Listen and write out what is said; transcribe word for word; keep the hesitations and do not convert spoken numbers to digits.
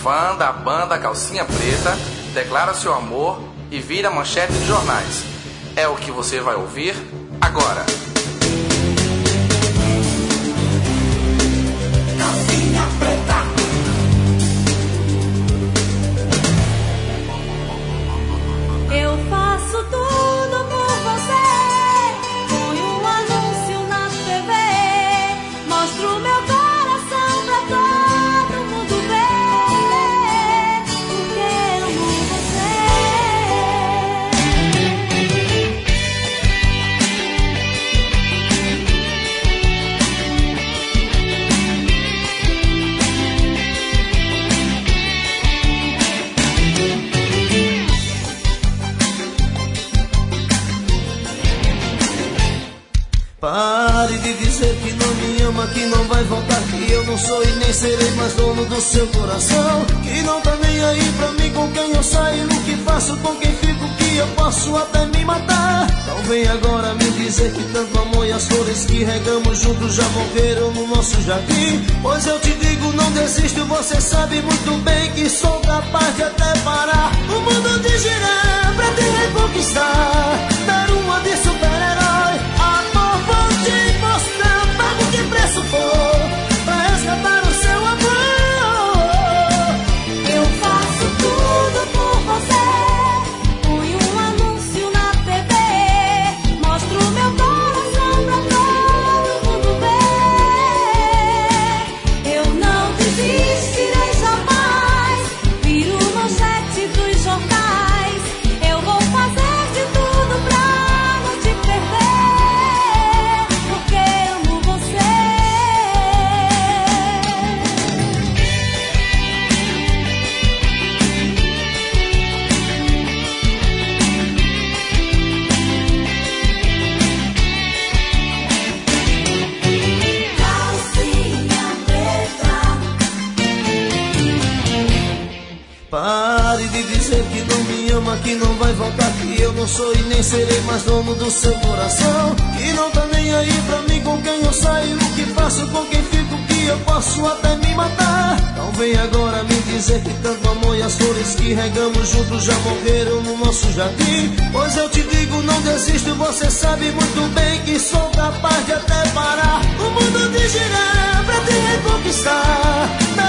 fã da banda Calcinha Preta, declara seu amor e vira manchete de jornais. É o que você vai ouvir agora. Calcinha Preta. Eu faço tudo por você. Ponho um anúncio na T V. Mostro meu coração pra todo mundo ver. Porque amo você. Pare de dizer que não me ama, que não vai voltar, que eu não sou e nem serei mais dono do seu coração, que não tá nem aí pra mim com quem eu saio, o que faço, com quem fico, que eu posso até me matar. Não vem agora me dizer que tanto amor e as flores que regamos juntos já morreram no nosso jardim, pois eu te digo, não desisto, você sabe muito bem que sou capaz de até parar o mundo de girar pra te reconquistar, dar uma de super-herói. Vou te mostrar, pago o que preço for pra resgatar o seu amor. Eu faço tudo por você. Ponho um anúncio na T V. Mostro meu coração pra todo mundo ver. Eu não desistirei jamais. Viro manchete dos jornais. Eu vou fazer de tudo pra não te perder. Pare de dizer que não me ama, que não vai voltar, que eu não sou e nem serei mais dono do seu coração, que não tá nem aí pra mim com quem eu saio, o que faço, com quem fico, que eu posso até me matar. Não vem agora me dizer que tanto amor e as flores que regamos juntos já morreram no nosso jardim, pois eu te digo, não desisto, você sabe muito bem que sou capaz de até parar o mundo de girar pra te reconquistar.